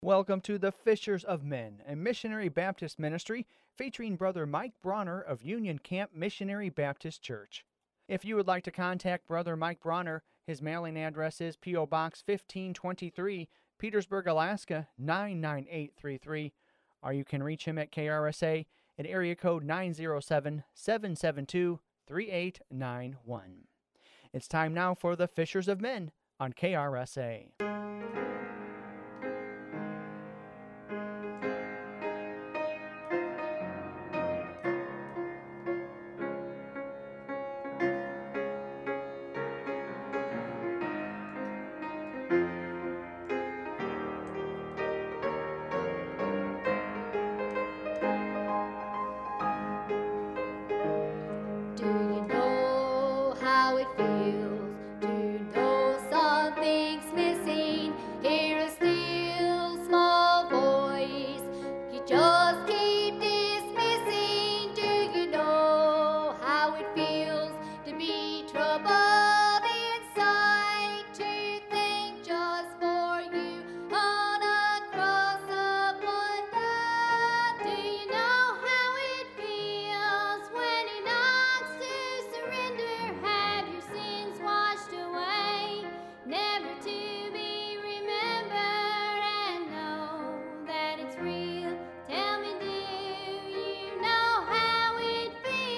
Welcome to the Fishers of Men, a missionary Baptist ministry featuring Brother Mike Bronner of Union Camp Missionary Baptist Church. If you would like to contact Brother Mike Bronner, his mailing address is P.O. Box 1523, Petersburg, Alaska 99833, or you can reach him at KRSA at area code 907-772-3891. It's time now for the Fishers of Men on KRSA. Do you know how it feels to know something's missing? Hear a still small voice you just keep dismissing. Do you know how it feels to be troubled inside? To think just for you on a cross of blood died. Do you know how it feels when He knocks to surrender? Have your sins washed away, never to be remembered, and know that it's real? Tell me, do you know how it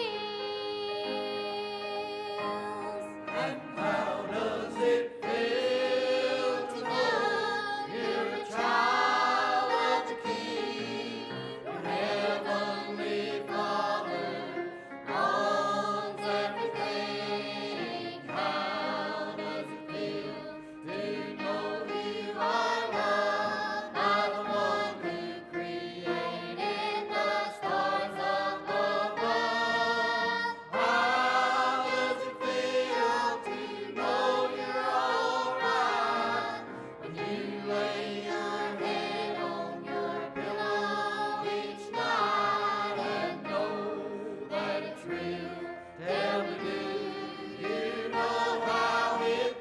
feels? And how does it feel to know you're a child of the King? Your heavenly Father owns everything. How does it feel to know you are loved by the one who created the stars up above? How does it feel to know you're alright when you lay your head on your pillow each night and know that it's real? Tell me, do you know how it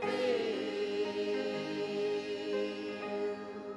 feels?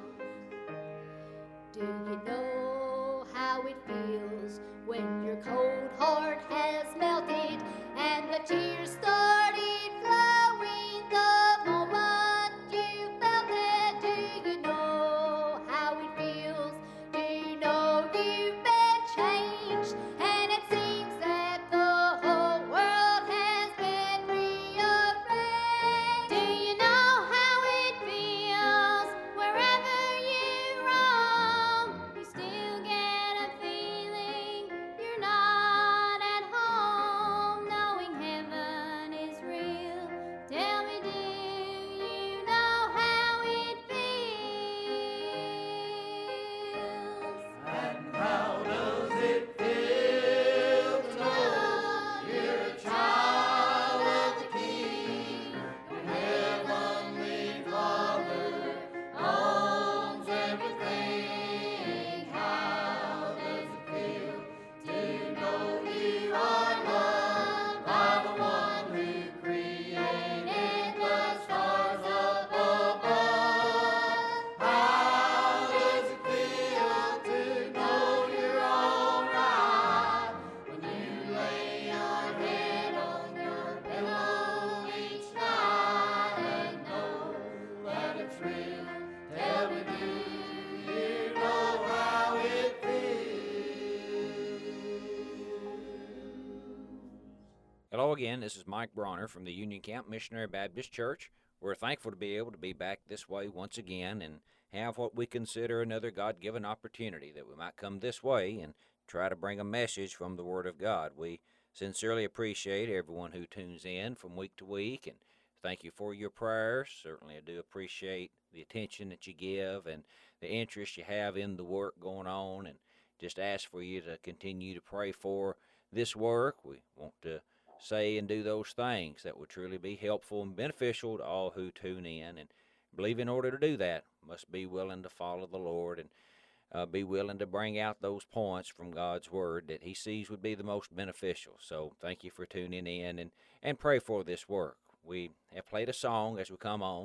Do you know how it feels when your cold heart has melted and the tears started flowing the moment you felt it? Do you know how it feels? Do you know you've been changed and it seems that the whole world has been rearranged? Do you know how it feels wherever you roam? You still get a feeling you're not at home, knowing heaven is real. Tell me, do you know how it feels? And how does it feel to know you're a child of the King? Your heavenly Father owns everything. How does it feel to know you are loved by the one who created the stars up above? How does it feel to know you're alright when you lay your head on your pillow each night and know that it's real? Tell me, do you know how it feels? Hello again, this is Mike Bronner from the Union Camp Missionary Baptist Church. We're thankful to be able to be back this way once again and have what we consider another God-given opportunity that we might come this way and try to bring a message from the Word of God. We sincerely appreciate everyone who tunes in from week to week, and thank you for your prayers. Certainly I do appreciate the attention that you give and the interest you have in the work going on, and just ask for you to continue to pray for this work. We want to say and do those things that would truly be helpful and beneficial to all who tune in. And believe in order to do that, must be willing to follow the Lord and be willing to bring out those points from God's Word that He sees would be the most beneficial. So thank you for tuning in and pray for this work. We have played a song as we come on,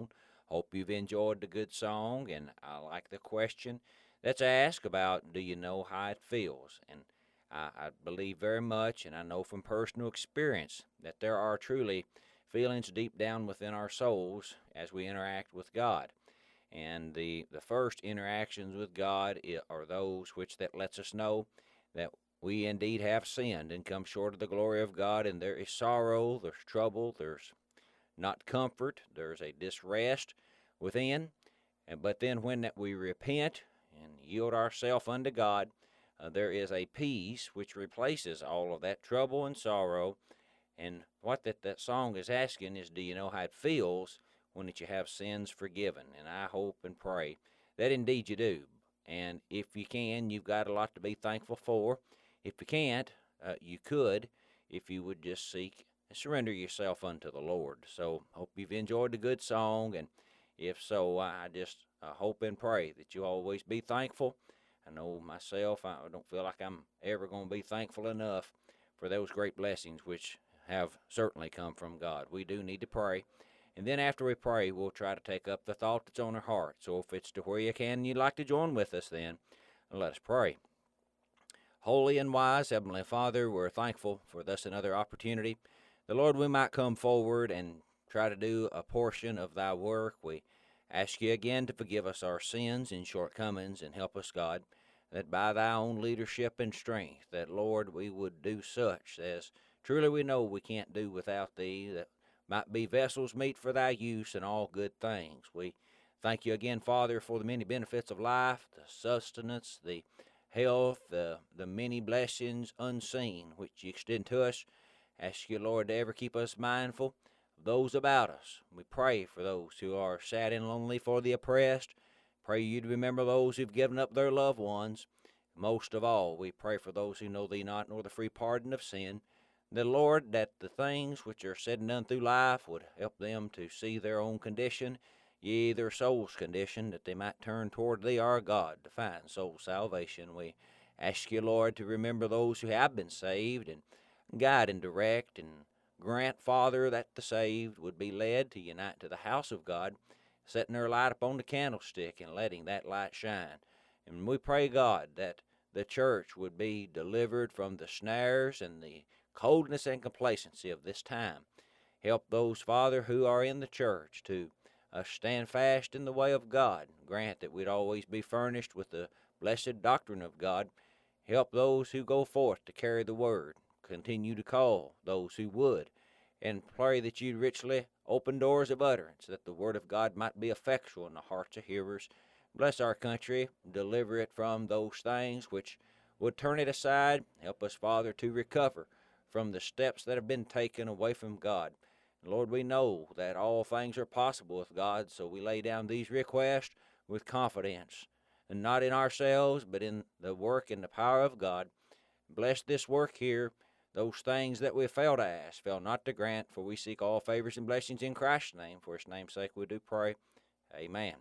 hope you've enjoyed the good song, and I like the question that's asked about, do you know how it feels? And I believe very much, and I know from personal experience, that there are truly feelings deep down within our souls as we interact with God. And the first interactions with God are those which that lets us know that we indeed have sinned and come short of the glory of God, and there is sorrow, there's trouble, there's not comfort, there's a disrest within. But then when that we repent and yield ourselves unto God, there is a peace which replaces all of that trouble and sorrow. And what that song is asking is, do you know how it feels when that you have sins forgiven? And I hope and pray that indeed you do. And if you can, you've got a lot to be thankful for. If you can't, you could, if you would just seek and surrender yourself unto the Lord. So hope you've enjoyed the good song, and if so, I just hope and pray that you always be thankful. I know myself, I don't feel like I'm ever going to be thankful enough for those great blessings which have certainly come from God. We do need to pray. And then after we pray, we'll try to take up the thought that's on our heart. So if it's to where you can and you'd like to join with us, then let us pray. Holy and wise Heavenly Father, we're thankful for thus another opportunity. The Lord, we might come forward and try to do a portion of thy work. We ask you again to forgive us our sins and shortcomings, and help us, God, that by thy own leadership and strength, that, Lord, we would do such as truly we know we can't do without thee, that might be vessels meet for thy use in all good things. We thank you again, Father, for the many benefits of life, the sustenance, the health, the many blessings unseen which you extend to us. Ask you, Lord, to ever keep us mindful of those about us. We pray for those who are sad and lonely, for the oppressed. Pray you to remember those who've given up their loved ones. Most of all, we pray for those who know thee not, nor the free pardon of sin. That, Lord, that the things which are said and done through life would help them to see their own condition, yea, their soul's condition, that they might turn toward thee, our God, to find soul salvation. We ask you, Lord, to remember those who have been saved, and guide and direct, and grant, Father, that the saved would be led to unite to the house of God, setting their light upon the candlestick and letting that light shine. And we pray, God, that the church would be delivered from the snares and the coldness and complacency of this time. Help those, Father, who are in the church to stand fast in the way of God. Grant that we'd always be furnished with the blessed doctrine of God. Help those who go forth to carry the word. Continue to call those who would, and pray that you'd richly open doors of utterance, that the word of God might be effectual in the hearts of hearers. Bless our country, deliver it from those things which would turn it aside. Help us, Father, to recover from the steps that have been taken away from God. Lord, we know that all things are possible with God, so we lay down these requests with confidence, and not in ourselves, but in the work and the power of God. Bless this work here. Those things that we fail to ask, fail not to grant, for we seek all favors and blessings in Christ's name. For his name's sake we do pray. Amen.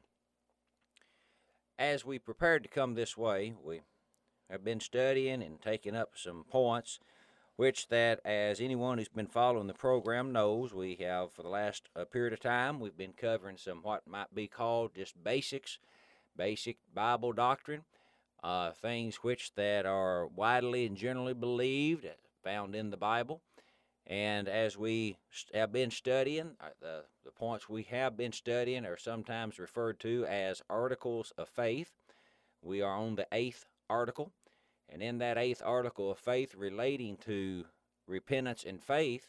As we prepared to come this way, we have been studying and taking up some points, which that, as anyone who's been following the program knows, we have for the last period of time, we've been covering some what might be called just basic Bible doctrine, things which that are widely and generally believed, found in the Bible. And as we have been studying, the points we have been studying are sometimes referred to as articles of faith. We are on the 8th article. And in that 8th article of faith relating to repentance and faith,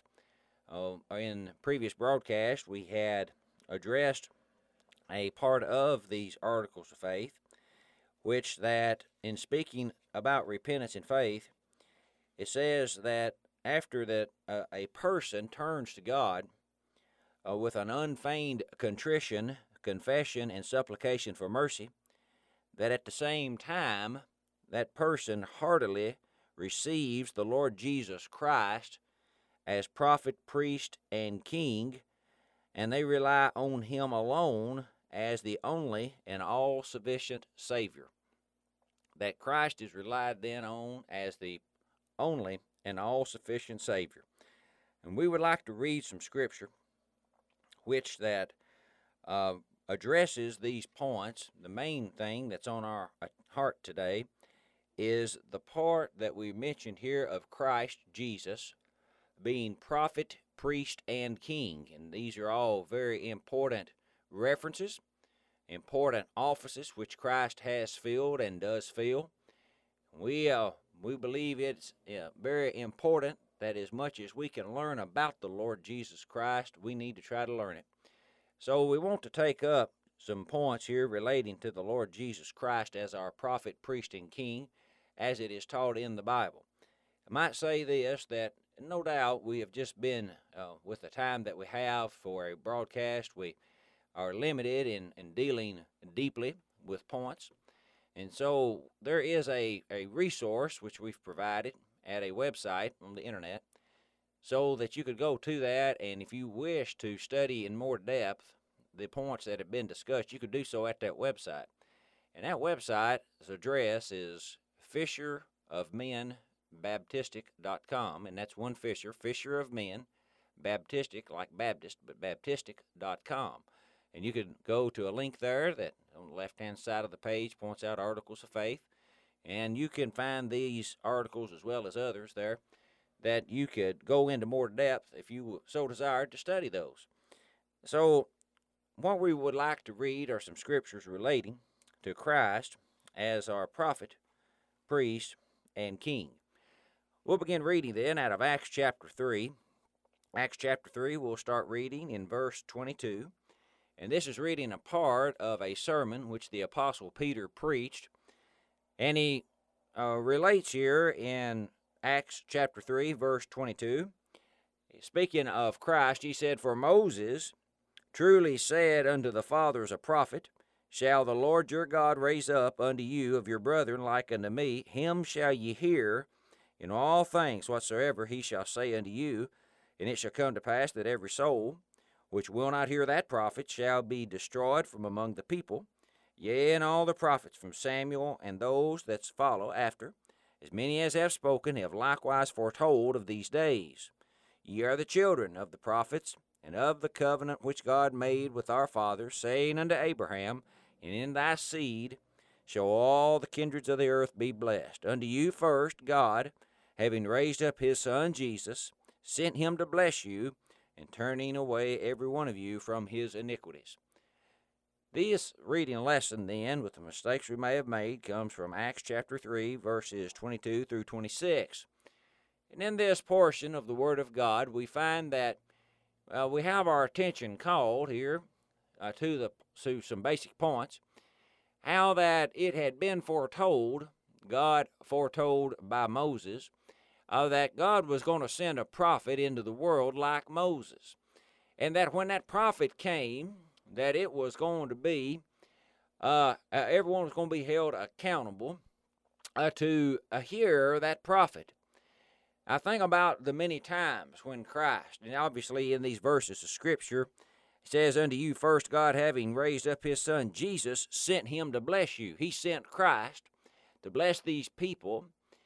in previous broadcast, we had addressed a part of these articles of faith, which that in speaking about repentance and faith, it says that after that a person turns to God with an unfeigned contrition, confession, and supplication for mercy, that at the same time that person heartily receives the Lord Jesus Christ as prophet, priest, and king, and they rely on him alone as the only and all-sufficient Savior. That Christ is relied then on as the only and all-sufficient Savior. And we would like to read some scripture which that addresses these points. The main thing that's on our heart today is the part that we mentioned here of Christ Jesus being prophet, priest, and king. And these are all very important references, important offices which Christ has filled and does fill. We believe it's very important that as much as we can learn about the Lord Jesus Christ, we need to try to learn it. So we want to take up some points here relating to the Lord Jesus Christ as our prophet, priest, and king, as it is taught in the Bible. I might say this, that no doubt we have just been, with the time that we have for a broadcast, we are limited in dealing deeply with points. And so there is a resource which we've provided at a website on the internet so that you could go to that, and if you wish to study in more depth the points that have been discussed, you could do so at that website. And that website's address is fisherofmenbaptistic.com, and that's one Fisher, Fisher of Men, Baptistic, like Baptist, but baptistic.com. And you could go to a link there that on the left-hand side of the page points out articles of faith, and you can find these articles as well as others there that you could go into more depth if you so desired to study those. So what we would like to read are some scriptures relating to Christ as our prophet, priest, and king. We'll begin reading then out of Acts chapter 3. Acts chapter 3, we'll start reading in verse 22. And this is reading a part of a sermon which the Apostle Peter preached. And he relates here in Acts chapter 3, verse 22. Speaking of Christ, he said, "For Moses truly said unto the fathers a prophet, Shall the Lord your God raise up unto you of your brethren like unto me? Him shall ye hear in all things whatsoever he shall say unto you. And it shall come to pass that every soul which will not hear that prophet shall be destroyed from among the people. Yea, and all the prophets from Samuel and those that follow after, as many as have spoken, have likewise foretold of these days. Ye are the children of the prophets, and of the covenant which God made with our fathers, saying unto Abraham, And in thy seed shall all the kindreds of the earth be blessed. Unto you first God, having raised up his Son Jesus, sent him to bless you, and turning away every one of you from his iniquities." This reading lesson, then, with the mistakes we may have made, comes from Acts chapter 3, verses 22 through 26. And in this portion of the Word of God, we find that we have our attention called here to some basic points. How that it had been foretold, God foretold by Moses, that God was going to send a prophet into the world like Moses. And that when that prophet came, that it was going to be, everyone was going to be held accountable to hear that prophet. I think about the many times when Christ, and obviously in these verses of Scripture, it says, Unto you first God, having raised up his Son Jesus, sent him to bless you. He sent Christ to bless these people.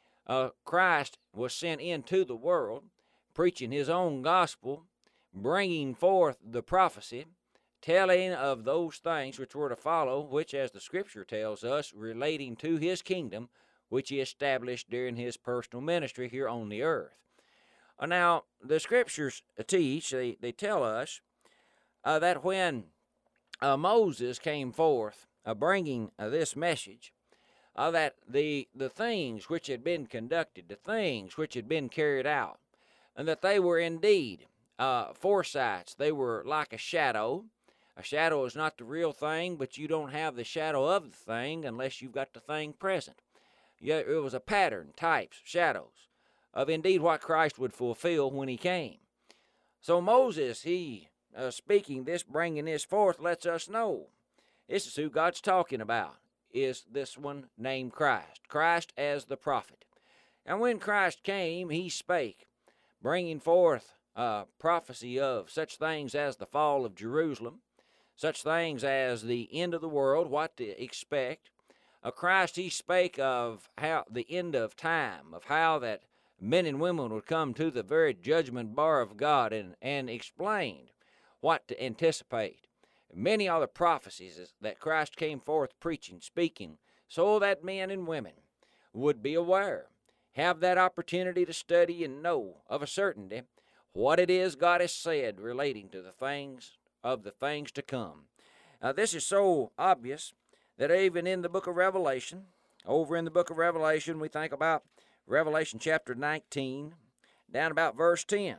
Christ was sent into the world, preaching his own gospel, bringing forth the prophecy, telling of those things which were to follow, which, as the Scripture tells us, relating to his kingdom, which he established during his personal ministry here on the earth. Now, the Scriptures teach, they tell us, that when Moses came forth bringing this message, that the things which had been conducted, the things which had been carried out, and that they were indeed foresights. They were like a shadow. A shadow is not the real thing, but you don't have the shadow of the thing unless you've got the thing present. Yeah, it was a pattern, types, shadows of indeed what Christ would fulfill when he came. So Moses, he speaking this, bringing this forth, lets us know this is who God's talking about, is this one named Christ, Christ as the prophet. And when Christ came, he spake, bringing forth prophecy of such things as the fall of Jerusalem, such things as the end of the world, what to expect. Christ, he spake of how the end of time, of how that men and women would come to the very judgment bar of God, and explained what to anticipate. Many are the prophecies that Christ came forth preaching, speaking, so that men and women would be aware, have that opportunity to study and know of a certainty what it is God has said relating to the things to come. This is so obvious that even in the book of Revelation, over in the book of Revelation, we think about Revelation chapter 19, down about verse 10.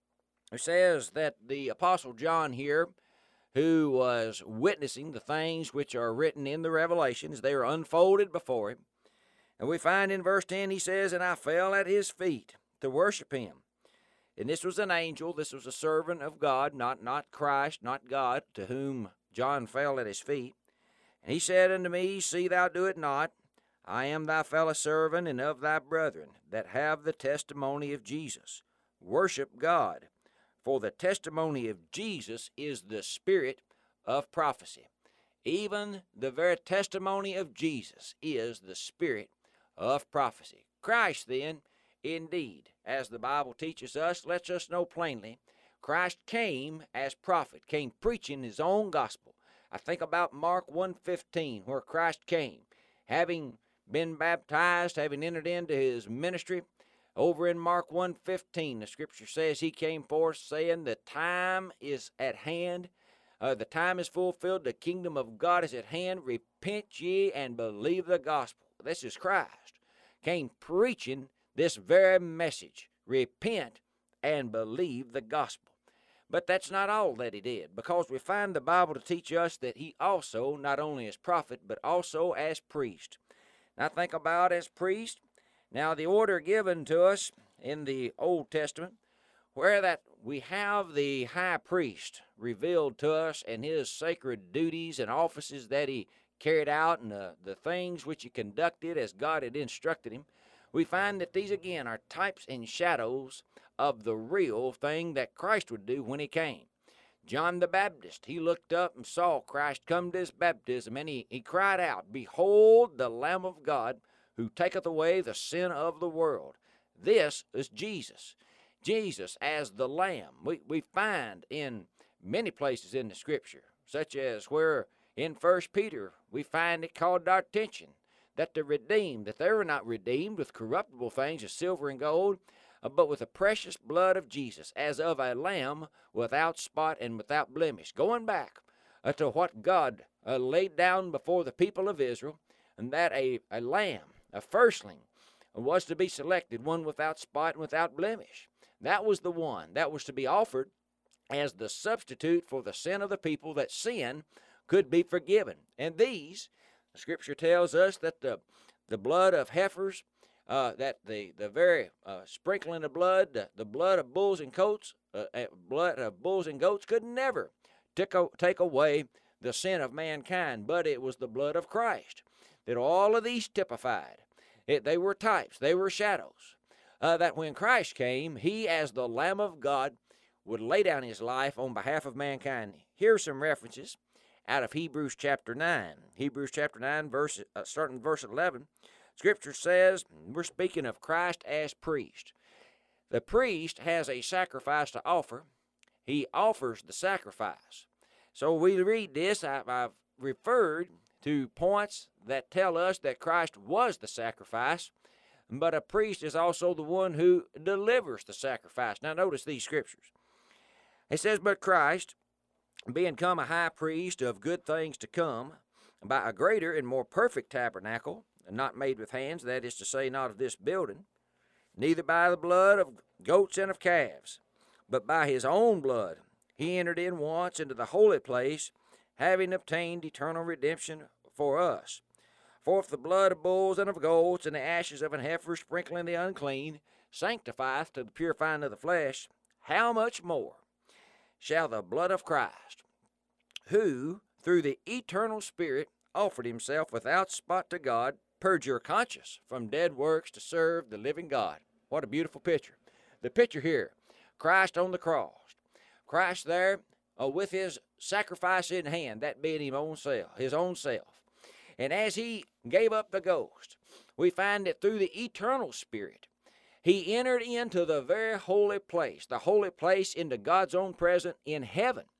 It says that the Apostle John here, who was witnessing the things which are written in the Revelations, they are unfolded before him. And we find in verse 10, he says, "And I fell at his feet to worship him." And this was an angel, this was a servant of God, not Christ, not God, to whom John fell at his feet. And he said unto me, "See thou do it not. I am thy fellow servant and of thy brethren that have the testimony of Jesus. Worship God. For the testimony of Jesus is the spirit of prophecy." Even the very testimony of Jesus is the spirit of prophecy. Christ, then, indeed, as the Bible teaches us, lets us know plainly, Christ came as prophet, came preaching his own gospel. I think about Mark 1:15, where Christ came, having been baptized, having entered into his ministry. Over in Mark 1:15, the scripture says he came forth saying, "The time is at hand, the time is fulfilled, the kingdom of God is at hand, repent ye and believe the gospel." This is Christ, came preaching this very message, repent and believe the gospel. But that's not all that he did, because we find the Bible to teach us that he also, not only as prophet, but also as priest. Now think about as priest. Now, the order given to us in the Old Testament, where that we have the high priest revealed to us and his sacred duties and offices that he carried out and the things which he conducted as God had instructed him, we find that these again are types and shadows of the real thing that Christ would do when he came. John the Baptist, he looked up and saw Christ come to his baptism, and he cried out, "Behold the Lamb of God, who taketh away the sin of the world." This is Jesus. Jesus as the Lamb. We find in many places in the Scripture, such as where in 1 Peter we find it called to our attention that the redeemed, that they were not redeemed with corruptible things as silver and gold, but with the precious blood of Jesus, as of a lamb without spot and without blemish. Going back to what God laid down before the people of Israel, and that a lamb, a firstling, was to be selected, one without spot and without blemish. That was the one that was to be offered as the substitute for the sin of the people, that sin could be forgiven. And these, the Scripture tells us that the blood of heifers, that the very sprinkling of blood, the blood of bulls and goats, could never take away the sin of mankind, but it was the blood of Christ that all of these typified. They were types, they were shadows, that when Christ came, he as the Lamb of God would lay down his life on behalf of mankind. Here are some references out of Hebrews chapter 9. Hebrews chapter 9, starting verse 11. Scripture says, we're speaking of Christ as priest. The priest has a sacrifice to offer. He offers the sacrifice. So we read this. I've referred to points that tell us that Christ was the sacrifice, but a priest is also the one who delivers the sacrifice. Now notice these scriptures. It says, "But Christ, being come a high priest of good things to come, by a greater and more perfect tabernacle, not made with hands, that is to say, not of this building, neither by the blood of goats and of calves, but by his own blood, he entered in once into the holy place, having obtained eternal redemption for us. For if the blood of bulls and of goats and the ashes of an heifer sprinkling the unclean sanctifieth to the purifying of the flesh, how much more shall the blood of Christ, who through the eternal Spirit offered himself without spot to God, purge your conscience from dead works to serve the living God." What a beautiful picture. The picture here, Christ on the cross. Christ there with his sacrifice in hand, that being his own self. And as he gave up the ghost, we find that through the eternal Spirit, he entered into the very holy place, the holy place into God's own presence in heaven.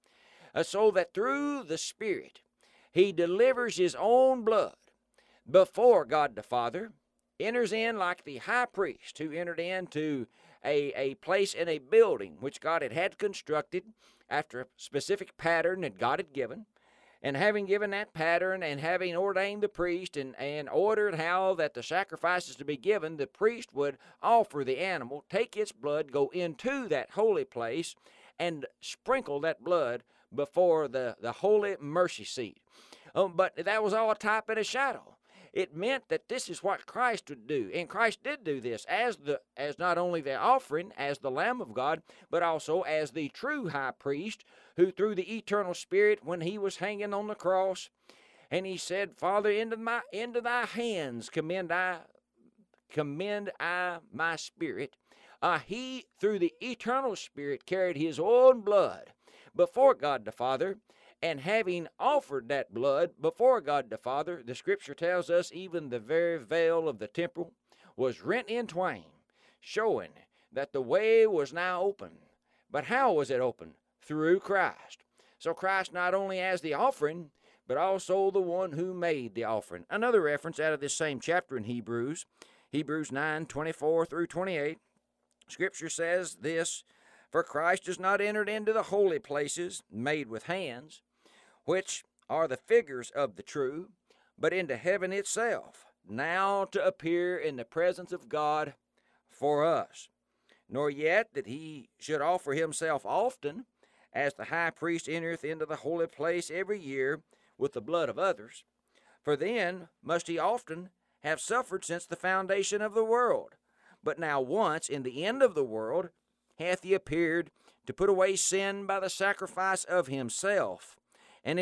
so that through the Spirit he delivers his own blood before God the Father, enters in like the high priest who entered into a place in a building which God had constructed after a specific pattern that God had given. And having given that pattern and having ordained the priest and ordered how that the sacrifices to be given, the priest would offer the animal, take its blood, go into that holy place, and sprinkle that blood before the holy mercy seat. But that was all a type and a shadow. It meant that this is what Christ would do. And Christ did do this as not only the offering, as the Lamb of God, but also as the true high priest, who through the eternal Spirit, when he was hanging on the cross, and he said, Father, into thy hands commend I my spirit. He, through the eternal Spirit, carried his own blood before God the Father. And having offered that blood before God the Father, the Scripture tells us even the very veil of the temple was rent in twain, showing that the way was now open. But how was it open? Through Christ. So Christ not only as the offering, but also the one who made the offering. Another reference out of this same chapter in Hebrews 9:24 through 28, Scripture says this, For Christ is not entered into the holy places made with hands, which are the figures of the true, but into heaven itself, now to appear in the presence of God for us. Nor yet that he should offer himself often, as the high priest entereth into the holy place every year with the blood of others. For then must he often have suffered since the foundation of the world. But now once, in the end of the world, hath he appeared to put away sin by the sacrifice of himself. And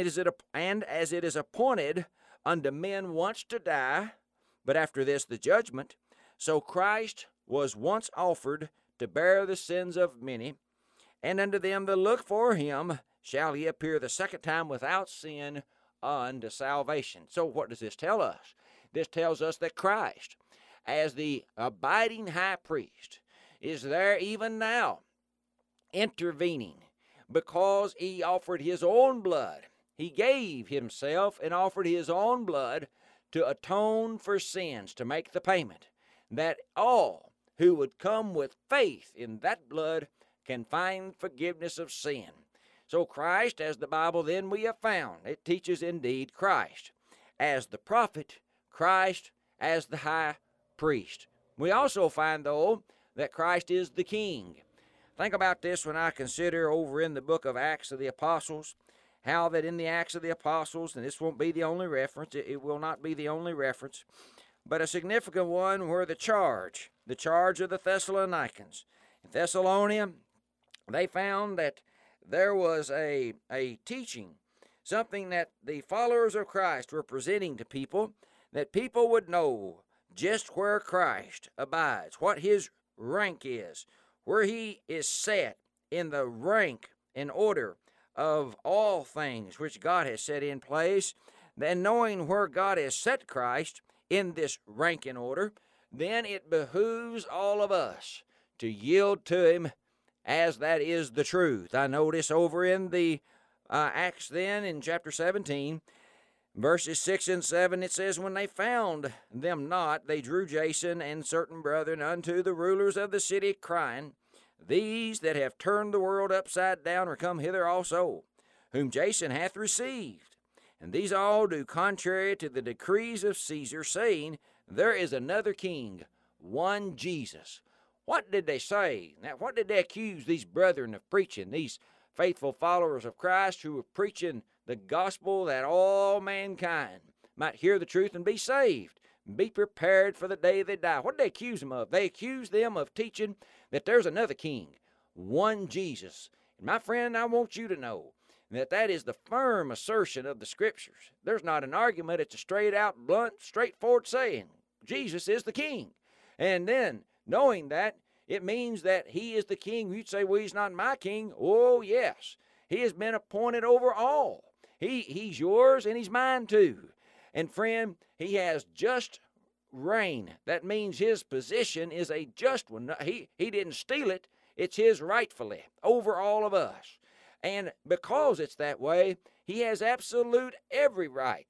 as it is appointed unto men once to die, but after this the judgment, so Christ was once offered to bear the sins of many, and unto them that look for him shall he appear the second time without sin unto salvation. So what does this tell us? This tells us that Christ, as the abiding high priest, is there even now, intervening, because he offered his own blood. He gave himself and offered his own blood to atone for sins, to make the payment, that all who would come with faith in that blood can find forgiveness of sin. So Christ, as the Bible then we have found, it teaches indeed Christ as the prophet, Christ as the high priest. We also find, though, that Christ is the king. Think about this when I consider over in the book of Acts of the Apostles, how that in the Acts of the Apostles, and this won't be the only reference, it will not be the only reference, but a significant one where the charge of the Thessalonians. In Thessalonica, they found that there was a teaching, something that the followers of Christ were presenting to people, that people would know just where Christ abides, what his rank is, where he is set in the rank and order of all things which God has set in place. Then knowing where God has set Christ in this rank and order, then it behooves all of us to yield to him as that is the truth. I notice over in the Acts then in chapter 17, verses 6 and 7, it says, When they found them not, they drew Jason and certain brethren unto the rulers of the city, crying, These that have turned the world upside down are come hither also, whom Jason hath received. And these all do contrary to the decrees of Caesar, saying, There is another king, one Jesus. What did they say? Now, what did they accuse these brethren of preaching, these faithful followers of Christ who were preaching the gospel that all mankind might hear the truth and be saved, and be prepared for the day they die? What did they accuse them of? They accused them of teaching that there's another king, one Jesus. And my friend, I want you to know that that is the firm assertion of the Scriptures. There's not an argument. It's a straight out, blunt, straightforward saying, Jesus is the king. And then, knowing that, it means that he is the king. You'd say, well, he's not my king. Oh, yes. He has been appointed over all. He's yours and he's mine too. And friend, he has just reign. That means his position is a just one. He didn't steal it. It's his rightfully over all of us. And because it's that way, he has absolute every right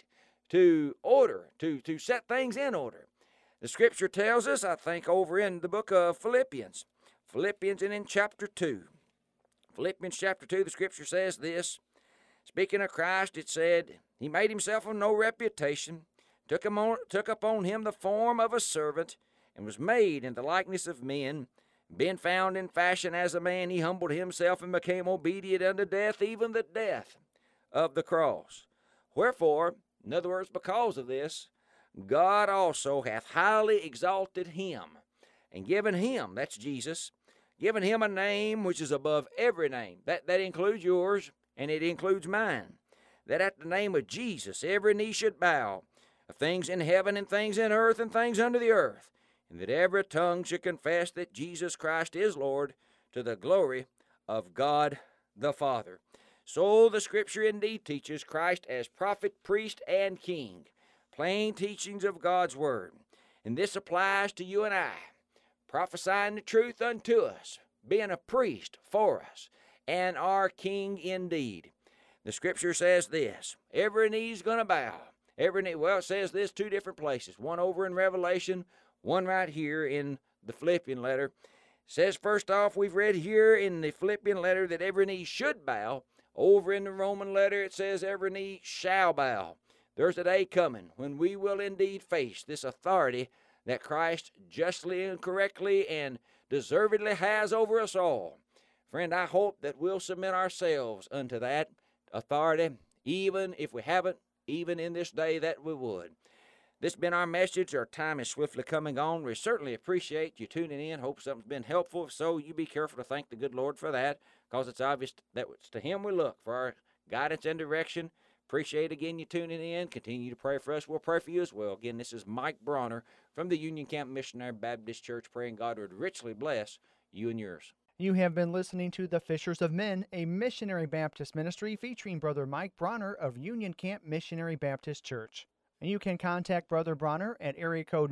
to order, to set things in order. The scripture tells us, I think, over in the book of Philippians and in chapter 2. Philippians chapter 2, the scripture says this. Speaking of Christ, it said, He made himself of no reputation, took upon him the form of a servant, and was made in the likeness of men. Being found in fashion as a man, he humbled himself and became obedient unto death, even the death of the cross. Wherefore, in other words, because of this, God also hath highly exalted him, and given him, that's Jesus, given him a name which is above every name. That includes yours, and it includes mine. That at the name of Jesus every knee should bow, of things in heaven and things in earth and things under the earth, and that every tongue should confess that Jesus Christ is Lord, to the glory of God the Father. So the Scripture indeed teaches Christ as prophet, priest, and king. Plain teachings of God's Word. And this applies to you and I, prophesying the truth unto us, being a priest for us, and our king indeed. The Scripture says this, every knee's going to bow. Every knee, well, it says this two different places, one over in Revelation, one right here in the Philippian letter. It says, first off, we've read here in the Philippian letter that every knee should bow. Over in the Roman letter, it says every knee shall bow. There's a day coming when we will indeed face this authority that Christ justly and correctly and deservedly has over us all. Friend, I hope that we'll submit ourselves unto that authority, even if we haven't, even in this day that we would. This has been our message. Our time is swiftly coming on. We certainly appreciate you tuning in. Hope something's been helpful. If so, you be careful to thank the good Lord for that, because it's obvious that it's to Him we look for our guidance and direction. Appreciate again you tuning in. Continue to pray for us. We'll pray for you as well. Again, this is Mike Bronner from the Union Camp Missionary Baptist Church, praying God would richly bless you and yours. You have been listening to The Fishers of Men, a missionary Baptist ministry featuring Brother Mike Bronner of Union Camp Missionary Baptist Church. And you can contact Brother Bronner at area code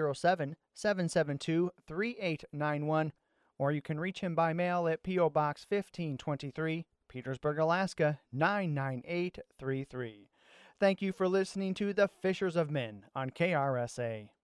907-772-3891, or you can reach him by mail at P.O. Box 1523, Petersburg, Alaska, 99833. Thank you for listening to The Fishers of Men on KRSA.